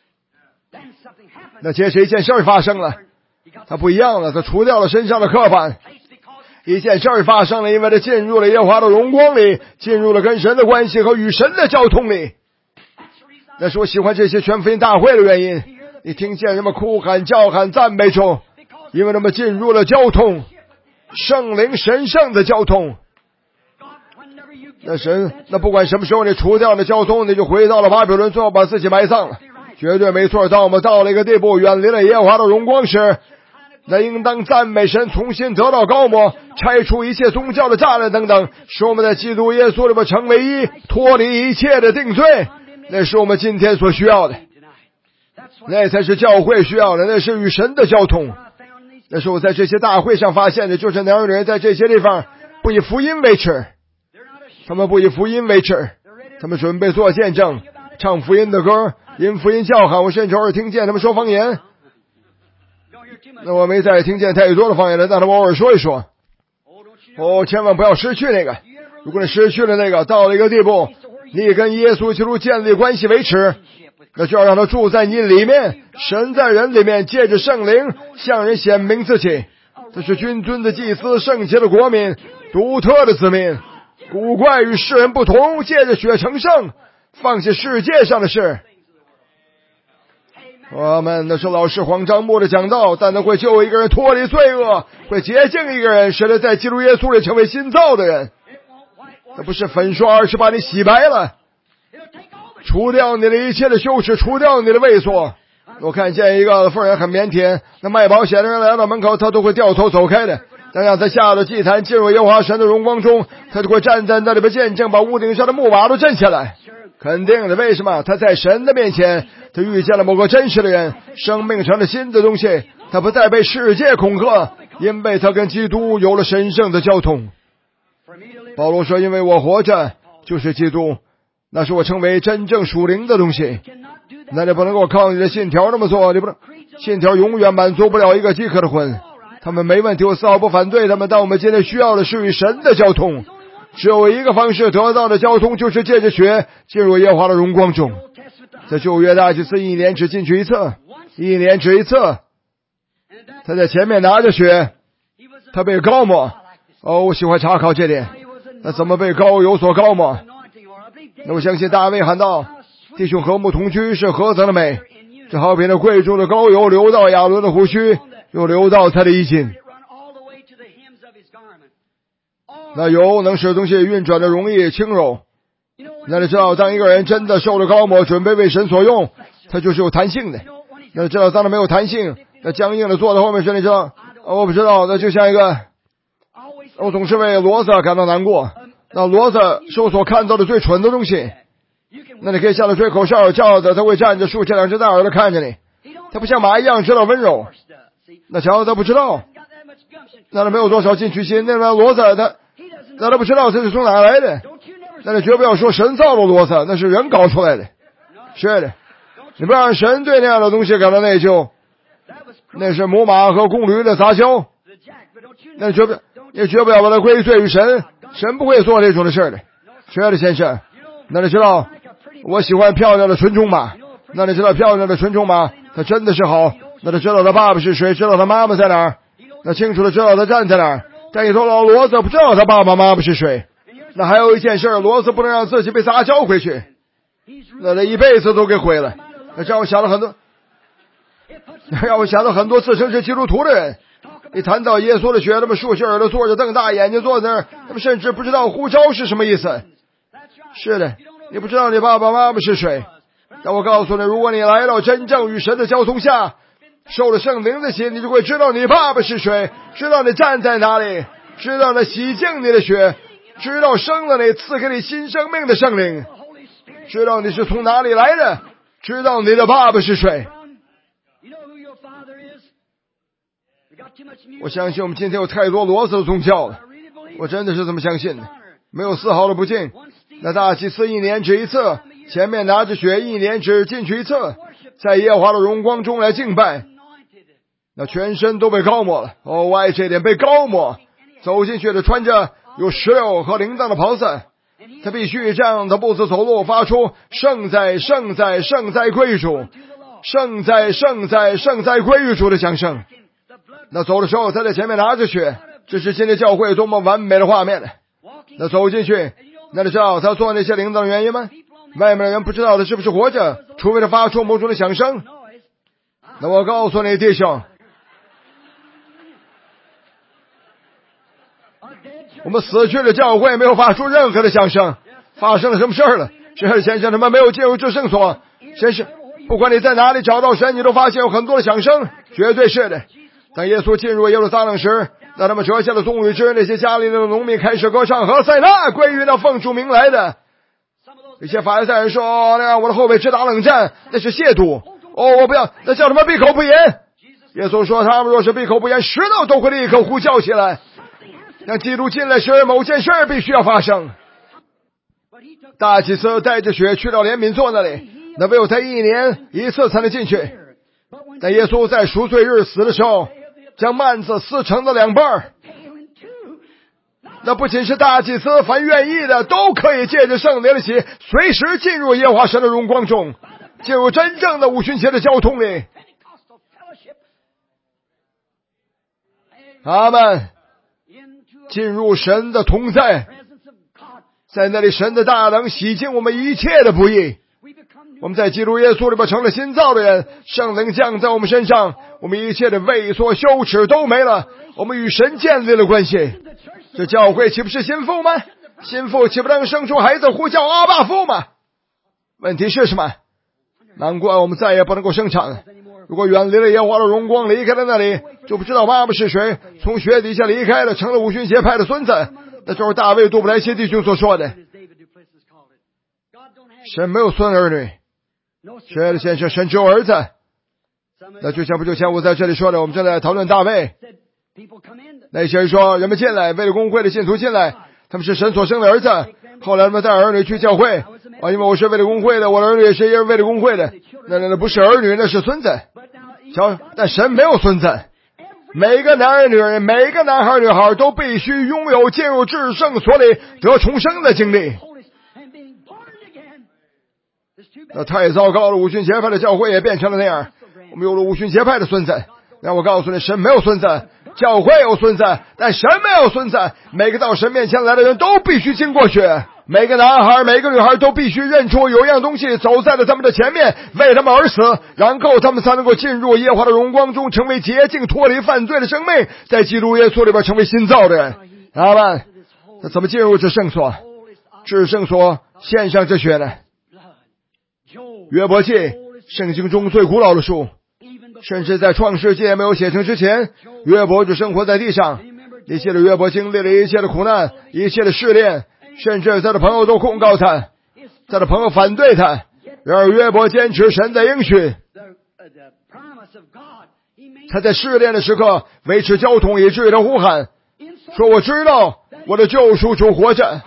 那接着一件事发生了，他不一样了，他除掉了身上的刻板。一件事发生了，因为他进入了耶和华的荣光里，进入了跟神的关系和与神的交通里。那是我喜欢这些全福音大会的原因。你听见人们哭喊叫喊赞美主，因为他们进入了交通，圣灵神圣的交通。那神，那不管什么时候你除掉了交通，你就回到了巴比伦，最后把自己埋葬了，绝对没错。当我们到了一个地步，远离了耶和华的荣光时，那应当赞美神，重新得到高摩，拆除一切宗教的栅栏等等，使我们在基督耶稣里面成为一，脱离一切的定罪。那是我们今天所需要的，那才是教会需要的，那是与神的交通。那是我在这些大会上发现的，就是男人在这些地方不以福音为耻，他们不以福音为耻，他们准备做见证，唱福音的歌，因福音叫喊。我甚至偶尔听见他们说方言，那我没再听见太多的方言了，但他们偶尔说一说。哦，千万不要失去那个，如果你失去了那个，到了一个地步，你跟耶稣基督建立关系为耻，那就要让他住在你里面，神在人里面，借着圣灵向人显明自己。这是君尊的祭司，圣洁的国民，独特的子民，古怪与世人不同，借着血成圣，放下世界上的事。我们那是老师黄章木的讲道，但他会救一个人脱离罪恶，会洁净一个人，使他在基督耶稣里成为新造的人。那不是粉刷，而是把你洗白了，除掉你的一切的羞耻，除掉你的畏缩。我看见一个妇人很腼腆，那卖保险的人来到门口，他都会掉头走开的。但让他下了祭坛，进入耶和华神的荣光中，他就会站在那里边见证，把屋顶上的木瓦都震下来。肯定的，为什么？他在神的面前，他遇见了某个真实的人，生命成了新的东西，他不再被世界恐吓，因为他跟基督有了神圣的交通。保罗说，因为我活着就是基督，那是我成为真正属灵的东西。那你不能够靠你的信条那么做，你不能，信条永远满足不了一个饥渴的魂。他们没问题，我丝毫不反对他们，但我们今天需要的是与神的交通。只有一个方式得到的交通，就是借着血进入耶和华的荣光中。在旧约大祭司一年只进去一次，一年只一次。他在前面拿着血，他被膏抹。哦，我喜欢查考这点。那怎么被膏有所膏抹？那我相信大卫喊道，弟兄和睦同居是何等的美，这好比那贵重的膏油流到亚伦的胡须，又流到他的衣襟。那油能使东西运转的容易轻柔， 那你知道，当一个人真的受了膏抹，准备为神所用，他就是有弹性的。那你知道，当他没有弹性，那僵硬的坐在后面时，你知道，我不知道，那就像一个，我总是为骡子感到难过。那骡子是我所看到的最蠢的东西。那你可以向他吹口哨叫着，他会站着竖起两只大耳朵看着你。他不像马一样知道温柔。那瞧他不知道，那他没有多少进取心。那个骡子他那他不知道这是从哪来的。那你绝不要说神造了骡子，那是人搞出来的。是的，你不让神对那样的东西感到内疚，那是母马和公驴的杂交。那绝不也绝不要把它归罪于神，神不会做这种的事的。是的，先生。那你知道，我喜欢漂亮的纯种马。那你知道漂亮的纯种马，它真的是好。那他知道他爸爸是谁，知道他妈妈在哪儿，那清楚的知道他站在哪儿。但一头老骡子不知道他爸爸妈妈是谁。那还有一件事，骡子不能让自己被杂交回去，那他一辈子都给毁了。那让我想了很多，让我想到很多自称是基督徒的人。一谈到耶稣的血，他们竖起耳朵，坐着瞪大眼睛坐在那儿，他们甚至不知道呼召是什么意思。是的，你不知道你爸爸妈妈是谁。但我告诉你，如果你来到真正与神的交通下，受了圣灵的洗，你就会知道你爸爸是谁，知道你站在哪里，知道那洗净你的血，知道生了你赐给你新生命的圣灵，知道你是从哪里来的，知道你的爸爸是谁。我相信我们今天有太多骡子的宗教了，我真的是这么相信的，没有丝毫的不敬。那大祭司一年只一次，前面拿着血，一年只进去一次，在耶和华的荣光中来敬拜。那全身都被膏抹了，哦，我爱这点，被膏抹，走进去的穿着有石榴和铃铛的袍子，他必须这样的步子走路，发出圣哉圣哉圣哉归于主，圣哉圣哉圣哉归于主的响声。那走的时候他在前面拿着血，这是今天教会多么完美的画面呢。那走进去，那你知道他做那些铃铛的原因吗？外面的人不知道他是不是活着，除非他发出某种的响声。那我告诉你弟兄，我们死去的教会没有发出任何的响声。发生了什么事了？是先生，他们没有进入至圣所。先生，不管你在哪里找到神，你都发现有很多的响声，绝对是的。当耶稣进入耶路撒冷时，那他们折下了棕榈枝，那些加利利的农民开始歌唱，何塞那归于那奉主名来的。有些法利赛人说，哦，那样我的后背直打冷战，那是亵渎。哦，我不要，那叫他们闭口不言。耶稣说，他们若是闭口不言，石头都会立刻呼叫起来。那基督进来时，某件事必须要发生。大祭司带着血去到怜悯座那里，那唯有他一年一次才能进去。但耶稣在赎罪日死的时候，将幔子撕成了两半。那不仅是大祭司，凡愿意的都可以借着圣灵的洗，随时进入耶和华神的荣光中，进入真正的五旬节的交通里。他们进入神的同在，在那里神的大能洗净我们一切的不义。我们在基督耶稣里边成了新造的人，圣灵降在我们身上，我们一切的畏缩羞耻都没了，我们与神建立了关系。这教会岂不是心腹吗？心腹岂不能生出孩子呼叫阿爸父吗？问题是什么？难怪我们再也不能够生产了。如果远离了耶和华的荣光，离开了那里，就不知道妈妈是谁，从血底下离开了，成了五旬节派的孙子。那就是大卫杜布莱希弟兄所说的，神没有孙儿女，是的，先生，神只有儿子。那就像不久前我在这里说的，我们正在讨论大卫。那些人说，人们进来，为了公会的信徒进来，他们是神所生的儿子。后来他们带儿女去教会啊，因为我是为了公会的，我的儿女也是因为为了公会的。那那那不是儿女，那是孙子。瞧，但神没有孙子。每个男人女人，每个男孩女孩都必须拥有进入至圣所里得重生的经历。那太糟糕了，五旬节派的教会也变成了那样。我们有了五旬节派的孙子，让我告诉你，神没有孙子，教会有孙子，但神没有孙子。每个到神面前来的人都必须经过血，每个男孩每个女孩都必须认出有一样东西走在了他们的前面，为他们而死，然后他们才能够进入耶和华的荣光中，成为洁净脱离犯罪的生命，在基督耶稣里边成为新造的人。阿们。那怎么进入至圣所？至圣所献上这血来。约伯记，圣经中最古老的书，甚至在创世纪也没有写成之前，约伯就生活在地上。一切的约伯经历了一切的苦难，一切的试炼，甚至他的朋友都控告他，他的朋友反对他，然而约伯坚持神的应许。他在试炼的时刻维持交通，以至于他呼喊说，我知道我的救赎主活着。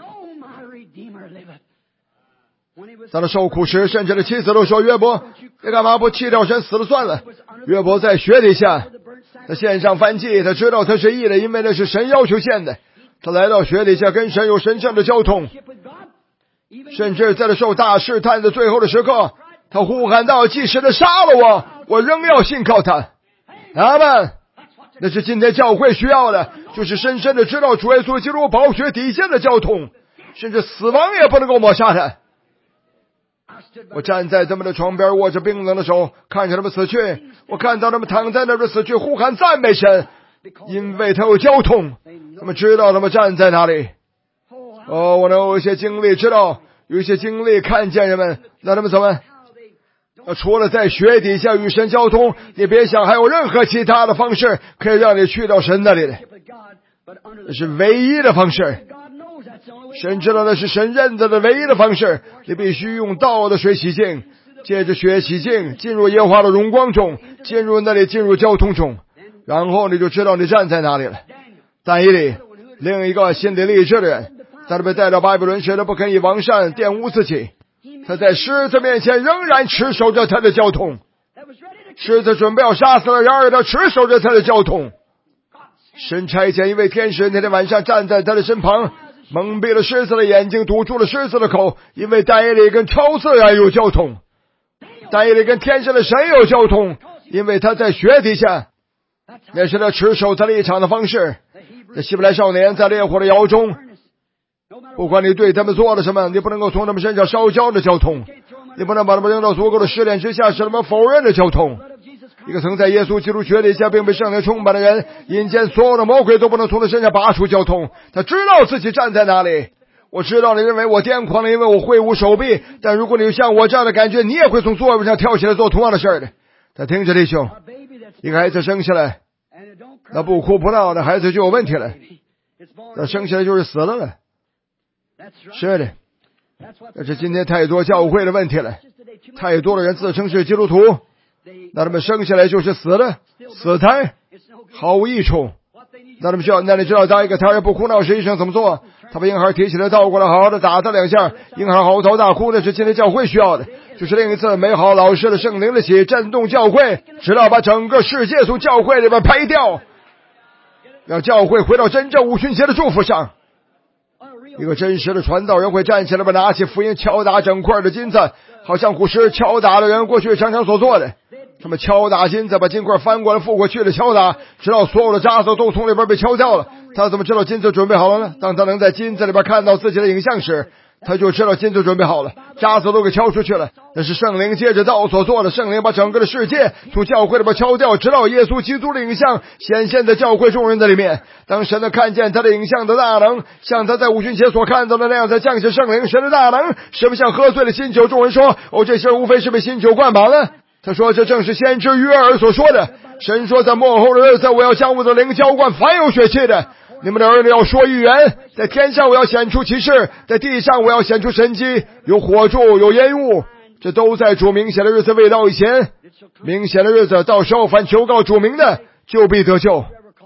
当他受苦时，甚至他妻子都说，约伯你干嘛不弃掉神，死了算了。约伯在雪底下，他献上燔祭，他知道他是义的，因为那是神要求献的。他来到雪底下跟神有神圣的交通，甚至在他受大试探的最后的时刻，他呼喊道，即使他杀了我，我仍要信靠他。阿们。那是今天教会需要的，就是深深的知道主耶稣基督宝血底下的交通，甚至死亡也不能够抹杀他。我站在他们的床边，握着冰冷的手，看着他们死去。我看到他们躺在那边死去，呼喊赞美神，因为他有交通，他们知道他们站在哪里。哦，我能有一些经历，知道有一些经历看见人们，那他们怎么除了在雪底下与神交通，你别想还有任何其他的方式可以让你去到神那里的，那是唯一的方式。神知道那是神认得的唯一的方式，你必须用道的水洗净，借着血洗净，进入耶和华的荣光中，进入那里，进入交通中，然后你就知道你站在哪里了。但以理，另一个心理励志的人，在他被带到巴比伦时，他不肯以王善玷污自己，他在狮子面前仍然持守着他的交通。狮子准备要杀死了，然而他持守着他的交通。神差遣一位天使那天晚上站在他的身旁，蒙蔽了狮子的眼睛，堵住了狮子的口，因为但以理跟超自然有交通，但以理跟天上的神有交通，因为他在雪底下，那是他持守他立场的方式。这希伯来少年在烈火的窑中，不管你对他们做了什么，你不能够从他们身上烧焦的交通，你不能把他们扔到足够的试炼之下，使他们否认的交通。一个曾在耶稣基督血底下并被圣灵充满的人，阴间所有的魔鬼都不能从他身上拔出交通。他知道自己站在哪里。我知道你认为我癫狂了，因为我挥舞手臂，但如果你有像我这样的感觉，你也会从座位上跳起来做同样的事儿的。他听着弟兄，一个孩子生下来，那不哭不闹的孩子就有问题了，那生下来就是死了了。是的，但是今天太多教会的问题了，太多的人自称是基督徒，那他们生下来就是死了，死胎，毫无益处。那他们需要，那你知道当一个胎儿不哭闹时医生怎么做？他把婴孩提起来倒过来，好好的打他两下，婴孩嚎啕大哭，那是今天教会需要的，就是另一次美好老师的圣灵的喜震动教会，直到把整个世界从教会里边拍掉，让教会回到真正五旬节的祝福上。一个真实的传道人会站起来，把拿起福音敲打整块的金子，好像古时敲打的人过去常常所做的，他们敲打金子，把金块翻过来覆过去的敲打，直到所有的渣子都从里边被敲掉了。他怎么知道金子准备好了呢？当他能在金子里边看到自己的影像时，他就知道金子准备好了，渣子都给敲出去了。那是圣灵接着道所做的，圣灵把整个的世界从教会里边敲掉，直到耶稣基督的影像显现在教会众人的里面。当神能看见他的影像的大能，像他在五旬节所看到的那样，在降下圣灵神的大能，什么像喝醉了新酒。众人说，哦，这些无非是被新酒灌满了。他说，这正是先知约珥所说的，神说，在末后的日子，我要将我的灵浇灌凡有血气的，你们的儿女要说预言，在天上我要显出奇事，在地上我要显出神迹，有火柱，有烟雾，这都在主明显的日子未到以前。明显的日子到时候，凡求告主名的就必得救。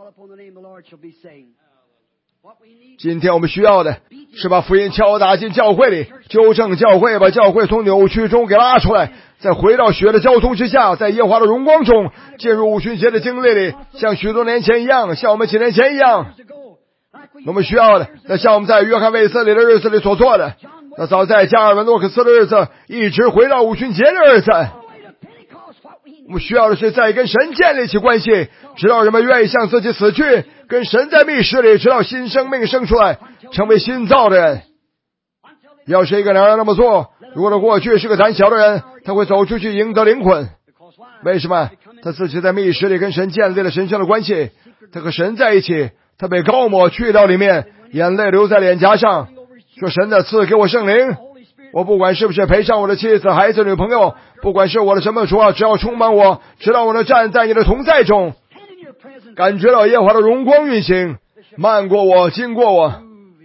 今天我们需要的是把福音敲打进教会里，纠正教会，把教会从扭曲中给拉出来，再回到血的交通之下，在耶和华的荣光中进入五旬节的经历里，像许多年前一样，像我们几年前一样。我们需要的，那像我们在约翰卫斯理的日子里所做的，那早在加尔文诺克斯的日子，一直回到五旬节的日子。我们需要的是在跟神建立起关系，直到人们愿意向自己死去，跟神在密室里，直到新生命生出来，成为新造的人。要是一个男人那么做，如果他过去是个胆小的人，他会走出去赢得灵魂。为什么？他自己在密室里跟神建立了神圣的关系，他和神在一起，他被膏抹去到里面，眼泪流在脸颊上， 说神的赐给我圣灵，我不管是不是陪上我的妻子、孩子、女朋友，不管是我的什么主啊，只要充满我，直到我能站在你的同在中，感觉到耶和华的荣光运行，漫过我，经过我。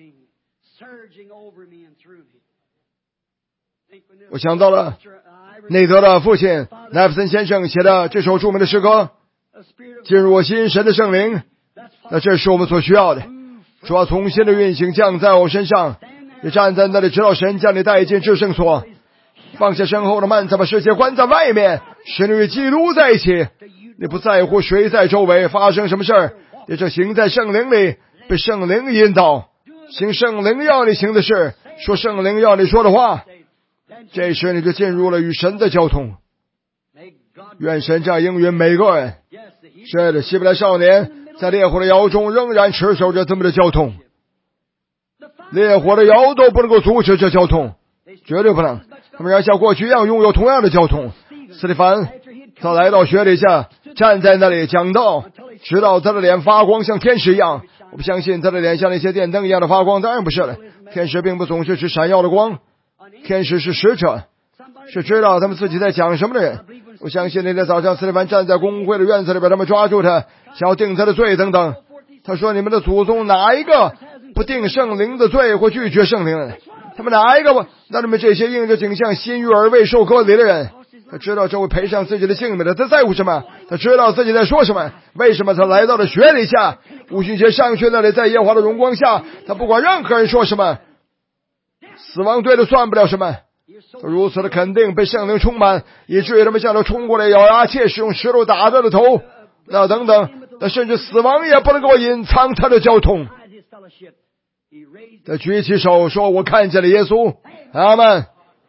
我想到了内德的父亲奈弗森先生写的这首著名的诗歌，进入我心，神的圣灵，那这是我们所需要的。主要从新的运行降在我身上，你站在那里，直到神将你带进至圣所，放下身后的幔子，把世界关在外面，使你与基督在一起。你不在乎谁在周围发生什么事儿，你就行在圣灵里，被圣灵引导，行圣灵要你行的事，说圣灵要你说的话。这时你就进入了与神的交通。愿神这样应允每个人。是的，希伯来少年在烈火的窑中仍然持守着这么的交通，烈火的窑都不能够阻止这交通，绝对不能。他们要像过去一样拥有同样的交通。斯蒂凡他来到雪底下，站在那里讲道，直到他的脸发光，像天使一样。我不相信他的脸像那些电灯一样的发光，当然不是了。天使并不总是指闪耀的光，天使是使者，是知道他们自己在讲什么的人。我相信那天早上斯蒂凡站在公会的院子里边，他们抓住他，想要定他的罪等等。他说，你们的祖宗哪一个不定圣灵的罪或拒绝圣灵的？他们哪一个不？那你们这些应着景象心育而未受割礼的人，他知道这会赔上自己的性命的，他在乎什么？他知道自己在说什么。为什么他来到了雪底下？五旬节上去那里，在耶和华的荣光下，他不管任何人说什么，死亡对他算不了什么。他如此的肯定，被圣灵充满，以至于他们向他冲过来，咬牙切齿，用石头打他的头，那等等，那甚至死亡也不能够隐藏他的交通。他举起手说，我看见了耶稣。阿们。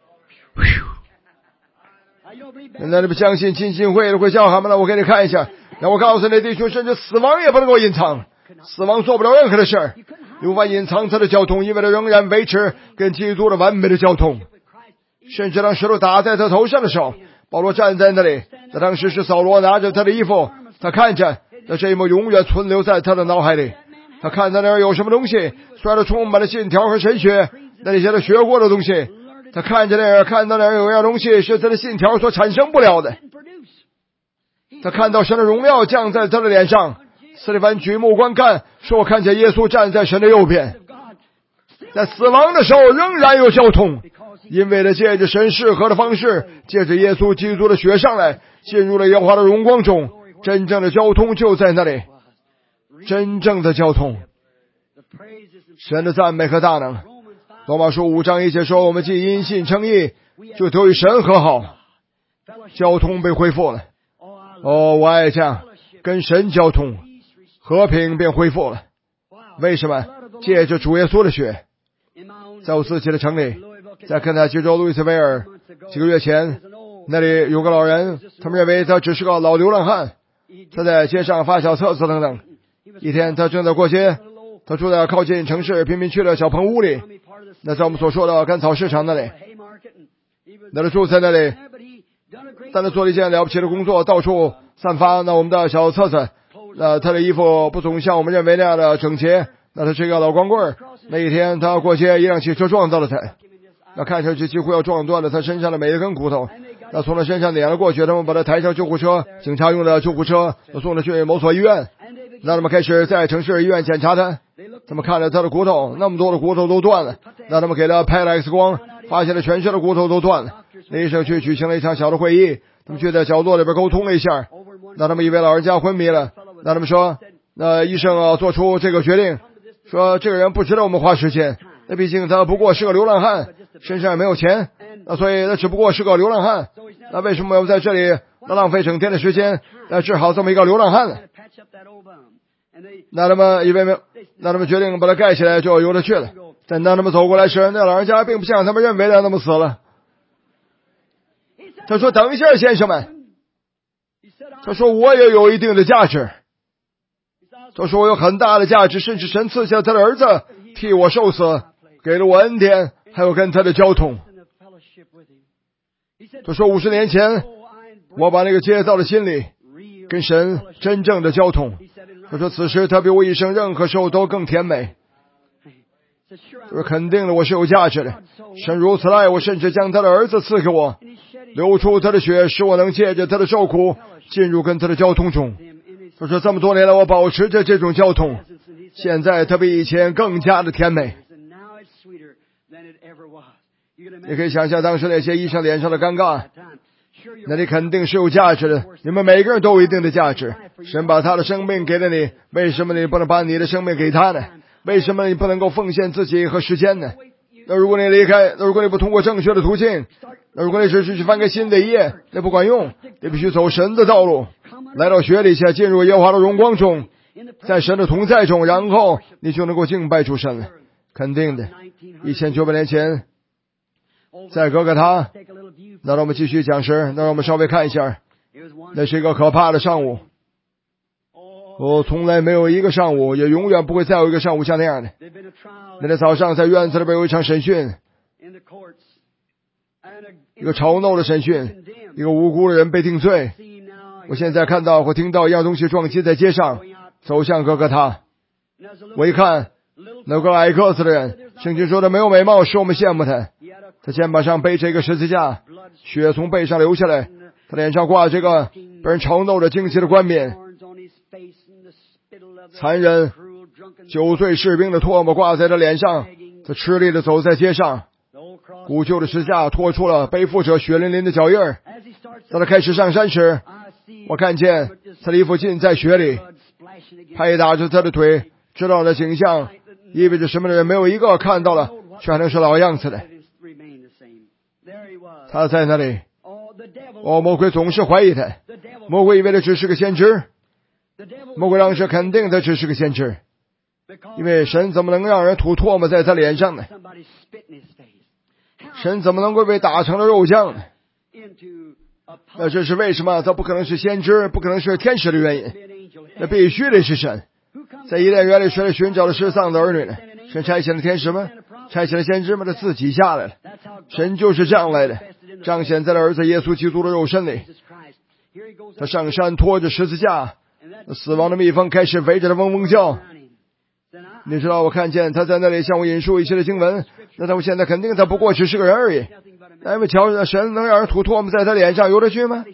现在你们相信浸信会会叫他们了，我给你看一下。让我告诉你弟兄，甚至死亡也不能够隐藏，死亡做不了任何的事儿，无法隐藏他的交通，因为他仍然维持跟基督的完美的交通。甚至当石头打在他头上的时候，保罗站在那里，那当时是扫罗拿着他的衣服，他看着，那这一幕永远存留在他的脑海里。他看到那儿有什么东西，虽然他充满了信条和神学，那些他学过的东西，他看着那儿，看到那儿有样东西是他的信条所产生不了的。他看到神的荣耀降在他的脸上。斯蒂凡举目观看，说，我看见耶稣站在神的右边。在死亡的时候仍然有交通，因为他借着神适合的方式，借着耶稣基督的血上来，进入了耶和华的荣光中。真正的交通就在那里，真正的交通，神的赞美和大能。罗马书五章一节说，我们既因信称义，就得与神和好，交通被恢复了。哦，我爱这样，跟神交通，和平便恢复了。为什么？借着主耶稣的血。在我自己的城里，在肯塔基州路易斯维尔，几个月前，那里有个老人，他们认为他只是个老流浪汉，他在街上发小册子等等。一天他正在过街，他住在靠近城市贫民区的小棚屋里，那在我们所说的甘草市场那里，那他住在那里，但他做了一件了不起的工作，到处散发那我们的小册子。那他的衣服不总像我们认为那样的整洁，那他是一个老光棍。那一天他过街，一辆汽车撞到了他，那看上去几乎要撞断了他身上的每一根骨头。那从他身上碾了过去，他们把他抬上救护车，警察用的救护车，送他去某所医院。那他们开始在城市医院检查他，他们看了他的骨头，那么多的骨头都断了。那他们给他拍了 X 光，发现了全身的骨头都断了。那医生去举行了一场小的会议，他们去在角落里边沟通了一下。那他们以为老人家昏迷了，那他们说，那医生啊做出这个决定，说这个人不值得我们花时间，那毕竟他不过是个流浪汉，身上也没有钱，那所以他只不过是个流浪汉，那为什么要在这里那浪费整天的时间来治好这么一个流浪汉呢？那他们以为没有，那他们决定把他盖起来，就由他去了。但当他们走过来时，那老人家并不像他们认为的那么死了。他说，等一下先生们，他说我也有一定的价值，他说我有很大的价值，甚至神赐下他的儿子替我受死，给了我恩典，还有跟他的交通。他说五十年前我把那个接到了心里，跟神真正的交通。他说此时他比我一生任何时候都更甜美。 就是肯定了我是有价值的。神如此爱我，甚至将他的儿子赐给我，流出他的血，使我能借着他的受苦进入跟他的交通中。他说这么多年来我保持着这种交通，现在他比以前更加的甜美。你可以想象当时那些医生脸上的尴尬，那你肯定是有价值的，你们每个人都有一定的价值。神把他的生命给了你，为什么你不能把你的生命给他呢？为什么你不能够奉献自己和时间呢？那如果你离开，那如果你不通过正确的途径，那如果你只是去翻开新的一页，那不管用。你必须走神的道路，来到血里下，进入耶和华的荣光中，在神的同在中，然后你就能够敬拜主神了。肯定的，一千九百年前在哥哥他，那让我们继续讲诗，那让我们稍微看一下，那是一个可怕的上午。我从来没有一个上午，也永远不会再有一个上午像那样的。那天早上在院子里边有一场审讯，一个嘲弄的审讯，一个无辜的人被定罪。我现在看到或听到一样东西撞击在街上，走向哥哥他。我一看，那个矮个子的人，圣经说的没有美貌使我们羡慕他，他肩膀上背着一个十字架，血从背上流下来，他脸上挂着这个被人嘲弄的荆棘的冠冕，残忍酒醉士兵的唾沫挂在他脸上，他吃力地走在街上，古旧的石架拖出了背负着血淋淋的脚印儿。当他开始上山时，我看见他的衣服浸在血里，拍打着他的腿。知道的景象意味着什么的人没有一个看到了却还能是老样子的。他在那里，哦，魔鬼总是怀疑他，魔鬼以为他只是个先知，魔鬼当时肯定他只是个先知，因为神怎么能让人吐唾沫在他脸上呢？神怎么能够被打成了肉酱呢？那这是为什么？他不可能是先知，不可能是天使的原因，那必须得是神。在伊甸园里谁来寻找了失丧的儿女呢？神差遣了天使吗？差遣了先知吗？他自己下来了。神就是这样来的，彰显在了儿子耶稣基督的肉身里。他上山拖着十字架，死亡的蜜蜂开始围着他嗡嗡叫。你知道我看见他在那里向我引述一些的经文，那他们现在肯定他不过只是个人而已。那因为瞧，神能让人吐唾沫在他脸上，有得去吗？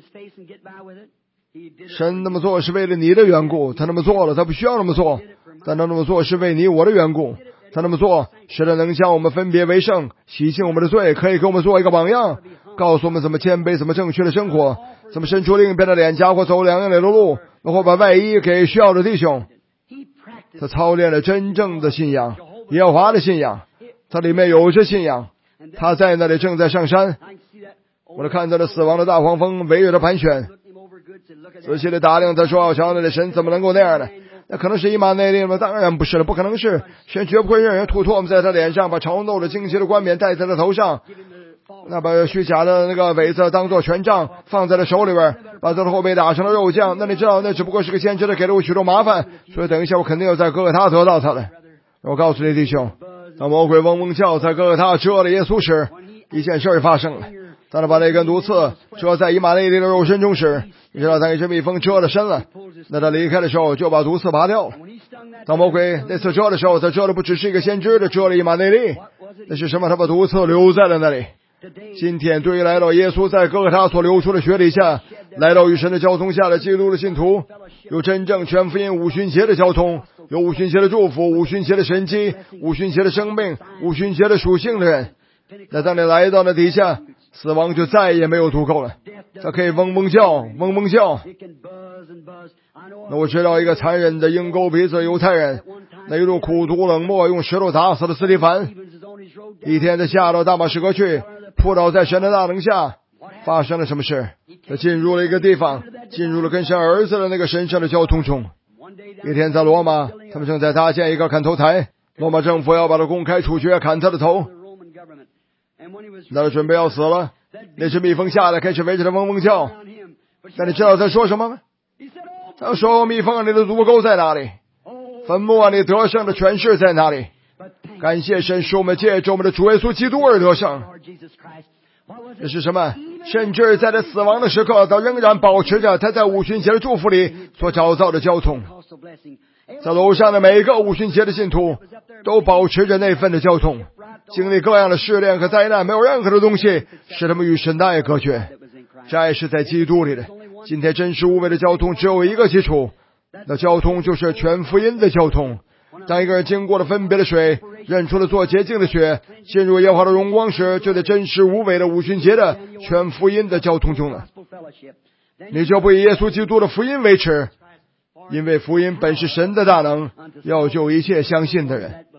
神那么做是为了你的缘故，他那么做了，他不需要那么做，但他那么做是为你我的缘故。他那么做是他能将我们分别为圣，洗净我们的罪，可以给我们做一个榜样，告诉我们怎么谦卑，怎么正确的生活，怎么伸出另一边的脸颊或走两样的路，或把外衣给需要的弟兄。他操练了真正的信仰，耶和华的信仰，他里面有着信仰。他在那里正在上山，我看到了死亡的大黄蜂围着他盘旋。仔细的打量他说，瞧那的神怎么能够那样呢？那可能是以马内利吗？当然不是了，不可能是。神绝不会让人吐唾沫在他脸上，把嘲弄的荆棘的冠冕戴在他头上，那把虚假的那个苇子当做权杖放在了手里边，把他的后背打成了肉酱。那你知道那只不过是个先知的，给了我许多麻烦，所以等一下我肯定要在哥哥他得到他的。我告诉你弟兄，当魔鬼嗡嗡叫在哥哥他蛰了耶稣时，一件事发生了。当他把那根毒刺蛰在以马内利的肉身中时，你知道他一只蜜蜂蛰了身了，那他离开的时候就把毒刺拔掉了。当魔鬼那次蛰的时候，他蛰的不只是一个先知的，蛰了以马内利。那是什么？他把毒刺留在了那里。今天对于来到耶稣在哥哥他所流出的血里下，来到与神的交通下的基督的信徒，有真正全福音五旬节的交通，有五旬节的祝福，五旬节的神迹，五旬节的生命，五旬节的属性的人。那当你来到那底下，死亡就再也没有足够了，他可以嗡嗡叫，嗡嗡叫。那我知道一个残忍的鹰钩鼻子犹太人，那一路苦毒冷漠，用石头打死了司提反。一天他下到大马士革去，扑倒在神的大能下。发生了什么事？他进入了一个地方，进入了跟神儿子的那个神圣的交通中。一天在罗马，他们正在搭建一个砍头台，罗马政府要把他公开处决，砍他的头。那他准备要死了，那只蜜蜂下来开始围着他嗡嗡叫。但你知道他说什么吗？他说，蜜蜂啊，你的毒钩在哪里？坟墓啊，你得胜的权势在哪里？感谢神，使我们借着我们的主耶稣基督而得胜。这是什么？甚至在他死亡的时刻，他仍然保持着他在五旬节的祝福里所找到的交通。 在楼上的每一个五旬节的信徒都保持着那份的交通，经历各样的试炼和灾难，没有任何的东西使他们与神的爱隔绝。这爱是在基督里的。今天真实无伪的交通只有一个基础，那交通就是全福音的交通。当一个人经过了分别的水，认出了做洁净的血，进入耶和华的荣光时，就在真实无伪的五旬节的全福音的交通中了。你就不以耶稣基督的福音为耻，因为福音本是神的大能，要救一切相信的人。